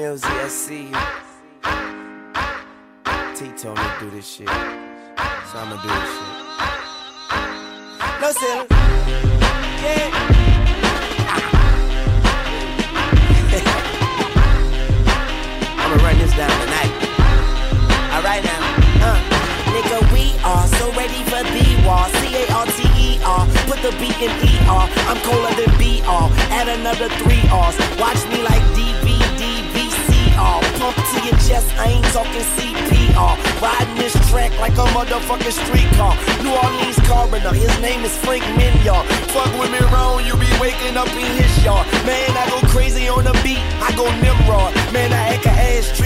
Millsy, I see you. T told me to do this shit, so I'ma do this shit. No silly. Yeah. I'ma run this down tonight. Alright now. Nigga, we are so ready for the war. C-A-R-T-E-R. Put the B in E-R. I'm colder than B-R. Add another 3 R's. Watch me like D-V-D-V-C-R. Pump to your chest, I ain't talking CPR. Riding this track like a motherfucking streetcar. New Orleans coroner, his name is Frank Minyard. Fuck with me wrong, you be waking up in his yard. Man, I go crazy on the beat, I go Nimrod. Man, I act a ass